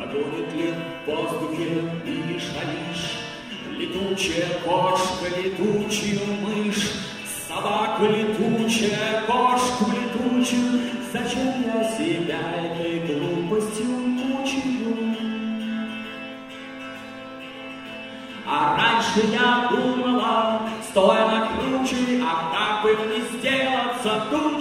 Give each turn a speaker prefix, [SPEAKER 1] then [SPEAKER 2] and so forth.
[SPEAKER 1] Гонит ли в воздухе миш-алиш, летучая кошка, летучую мышь, собака летучая, кошку летучую, зачем я себя этой глупостью мучаю? А раньше я думала, стоя на круче, а как бы мне сделаться, думала,